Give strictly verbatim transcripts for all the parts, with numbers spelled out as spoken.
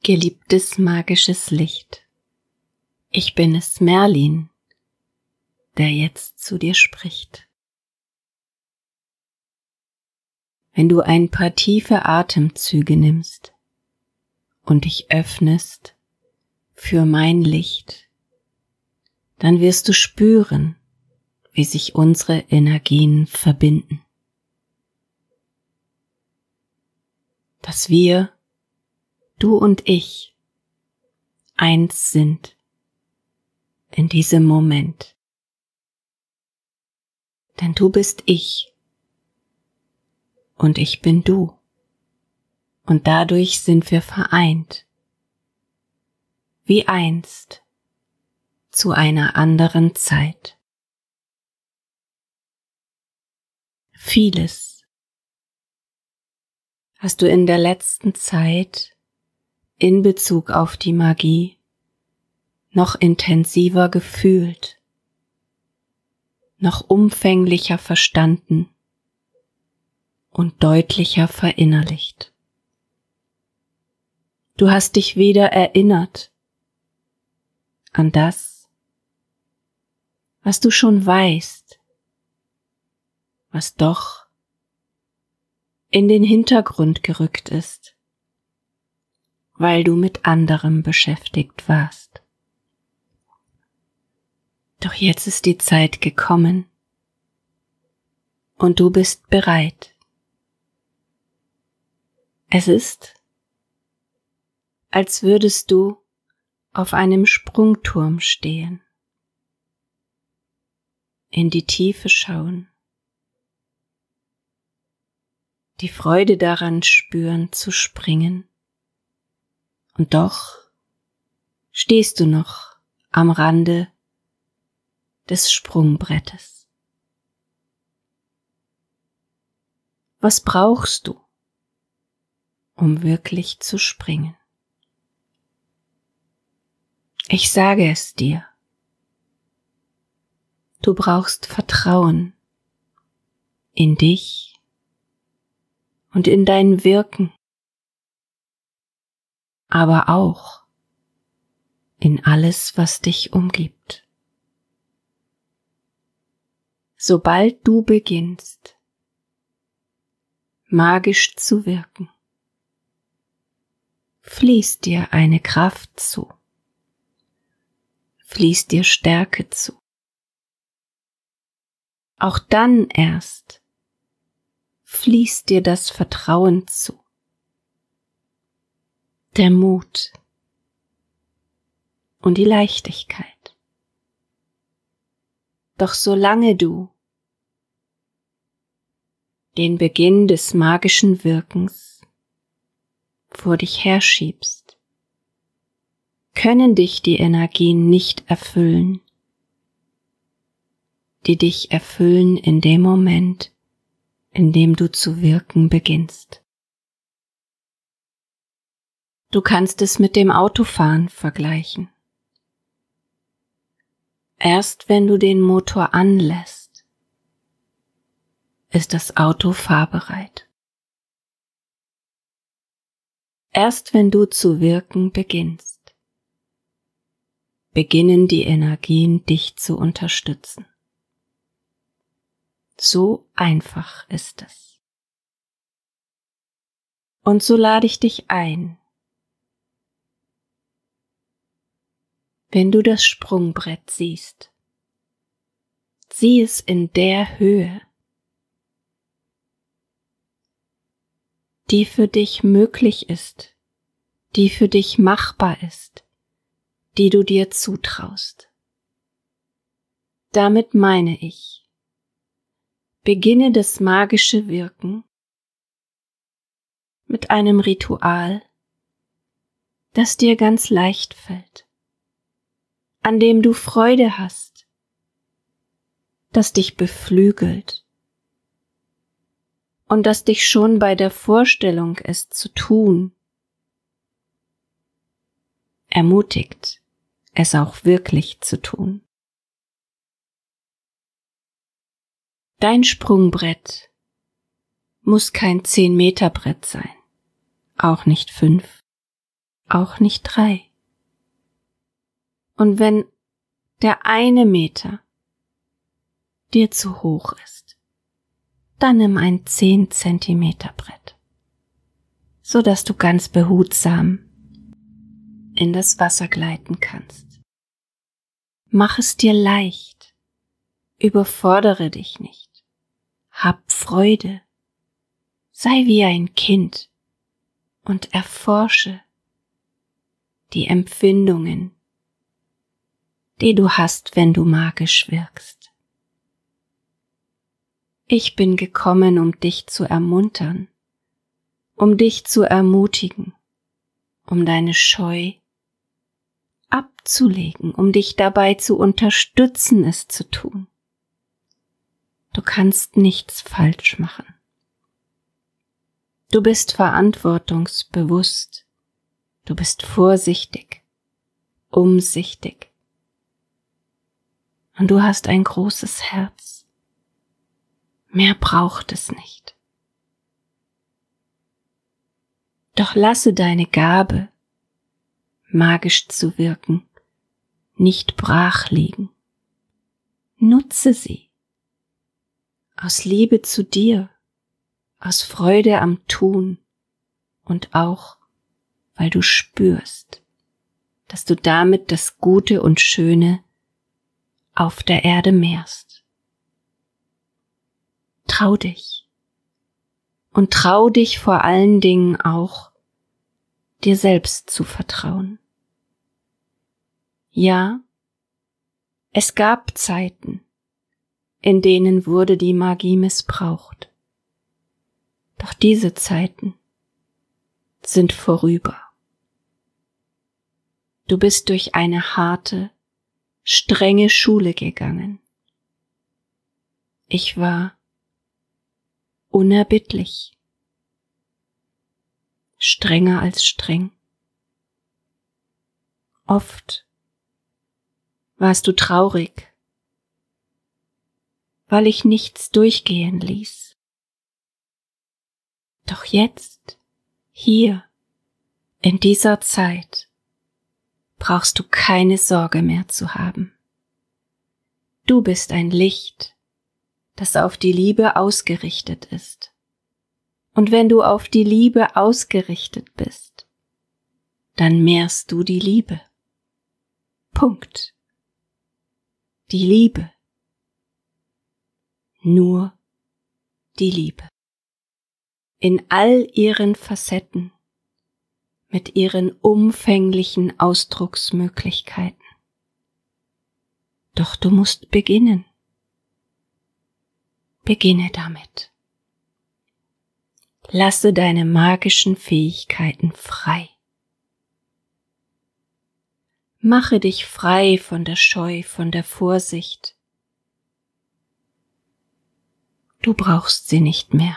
Geliebtes magisches Licht, ich bin es, Merlin, der jetzt zu dir spricht. Wenn du ein paar tiefe Atemzüge nimmst und dich öffnest für mein Licht, dann wirst du spüren, wie sich unsere Energien verbinden. Dass wir, du und ich, eins sind in diesem Moment. Denn du bist ich und ich bin du. Und dadurch sind wir vereint, wie einst zu einer anderen Zeit. Vieles hast du in der letzten Zeit in Bezug auf die Magie noch intensiver gefühlt, noch umfänglicher verstanden und deutlicher verinnerlicht. Du hast dich wieder erinnert an das, was du schon weißt, was doch in den Hintergrund gerückt ist, weil du mit anderem beschäftigt warst. Doch jetzt ist die Zeit gekommen und du bist bereit. Es ist, als würdest du auf einem Sprungturm stehen, in die Tiefe schauen, die Freude daran spüren zu springen, und doch stehst du noch am Rande des Sprungbrettes. Was brauchst du, um wirklich zu springen? Ich sage es dir. Du brauchst Vertrauen in dich und in dein Wirken, aber auch in alles, was dich umgibt. Sobald du beginnst, magisch zu wirken, fließt dir eine Kraft zu, fließt dir Stärke zu. Auch dann erst fließt dir das Vertrauen zu, der Mut und die Leichtigkeit. Doch solange du den Beginn des magischen Wirkens vor dich herschiebst, können dich die Energien nicht erfüllen, die dich erfüllen in dem Moment, in dem du zu wirken beginnst. Du kannst es mit dem Autofahren vergleichen. Erst wenn du den Motor anlässt, ist das Auto fahrbereit. Erst wenn du zu wirken beginnst, beginnen die Energien, dich zu unterstützen. So einfach ist es. Und so lade ich dich ein, wenn du das Sprungbrett siehst, sieh es in der Höhe, die für dich möglich ist, die für dich machbar ist, die du dir zutraust. Damit meine ich, beginne das magische Wirken mit einem Ritual, das dir ganz leicht fällt, an dem du Freude hast, das dich beflügelt und das dich schon bei der Vorstellung, es zu tun, ermutigt, es auch wirklich zu tun. Dein Sprungbrett muss kein zehn Meter Brett sein, auch nicht fünf, auch nicht drei. Und wenn der eine Meter dir zu hoch ist, dann nimm ein zehn Zentimeter Brett, so dass du ganz behutsam in das Wasser gleiten kannst. Mach es dir leicht, überfordere dich nicht, hab Freude, sei wie ein Kind und erforsche die Empfindungen, die du hast, wenn du magisch wirkst. Ich bin gekommen, um dich zu ermuntern, um dich zu ermutigen, um deine Scheu abzulegen, um dich dabei zu unterstützen, es zu tun. Du kannst nichts falsch machen. Du bist verantwortungsbewusst, du bist vorsichtig, umsichtig und du hast ein großes Herz. Mehr braucht es nicht. Doch lasse deine Gabe, magisch zu wirken, nicht brach liegen. Nutze sie aus Liebe zu dir, aus Freude am Tun und auch, weil du spürst, dass du damit das Gute und Schöne auf der Erde mehrst. Trau dich und trau dich vor allen Dingen auch, dir selbst zu vertrauen. Ja, es gab Zeiten, in denen wurde die Magie missbraucht. Doch diese Zeiten sind vorüber. Du bist durch eine harte, strenge Schule gegangen. Ich war unerbittlich, strenger als streng. Oft warst du traurig, weil ich nichts durchgehen ließ. Doch jetzt, hier, in dieser Zeit, brauchst du keine Sorge mehr zu haben. Du bist ein Licht, das auf die Liebe ausgerichtet ist. Und wenn du auf die Liebe ausgerichtet bist, dann mehrst du die Liebe. Punkt. Die Liebe. Nur die Liebe. In all ihren Facetten, mit ihren umfänglichen Ausdrucksmöglichkeiten. Doch du musst beginnen. Beginne damit. Lasse deine magischen Fähigkeiten frei. Mache dich frei von der Scheu, von der Vorsicht. Du brauchst sie nicht mehr.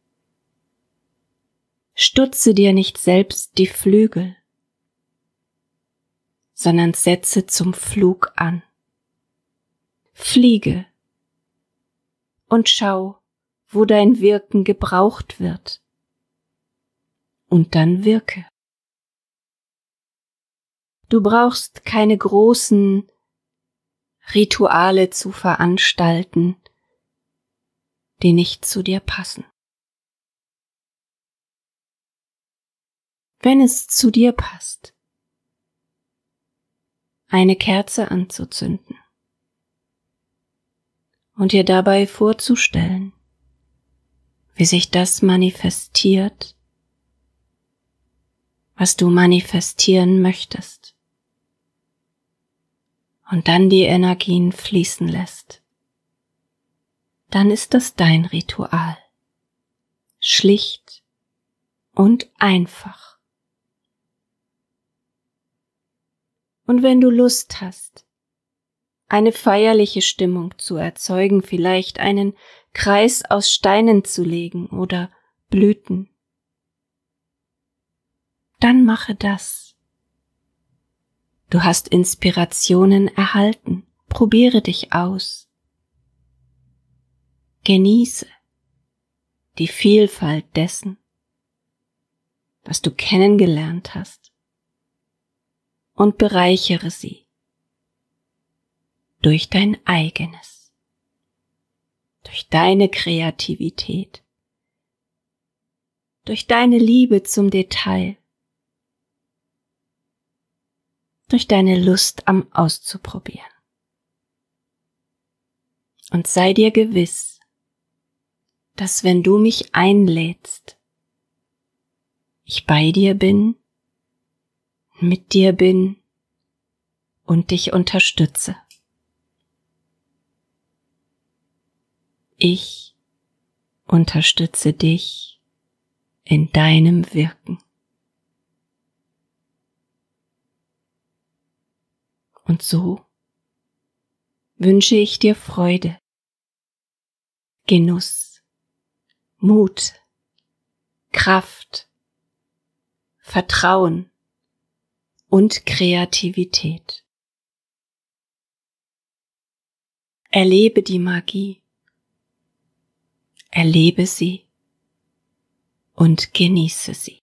Stutze dir nicht selbst die Flügel, sondern setze zum Flug an. Fliege und schau, wo dein Wirken gebraucht wird. Und dann wirke. Du brauchst keine großen Rituale zu veranstalten, die nicht zu dir passen. Wenn es zu dir passt, eine Kerze anzuzünden und dir dabei vorzustellen, wie sich das manifestiert, was du manifestieren möchtest, und dann die Energien fließen lässt, dann ist das dein Ritual, schlicht und einfach. Und wenn du Lust hast, eine feierliche Stimmung zu erzeugen, vielleicht einen Kreis aus Steinen zu legen oder Blüten, dann mache das. Du hast Inspirationen erhalten, probiere dich aus. Genieße die Vielfalt dessen, was du kennengelernt hast und bereichere sie durch dein eigenes, durch deine Kreativität, durch deine Liebe zum Detail, durch deine Lust am Auszuprobieren. Und sei dir gewiss, dass wenn du mich einlädst, ich bei dir bin, mit dir bin und dich unterstütze. Ich unterstütze dich in deinem Wirken. Und so wünsche ich dir Freude, Genuss, Mut, Kraft, Vertrauen und Kreativität. Erlebe die Magie, erlebe sie und genieße sie.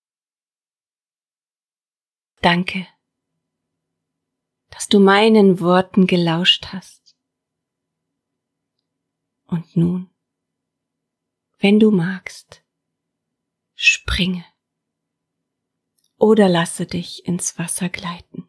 Danke, dass du meinen Worten gelauscht hast. Und nun, wenn du magst, springe oder lasse dich ins Wasser gleiten.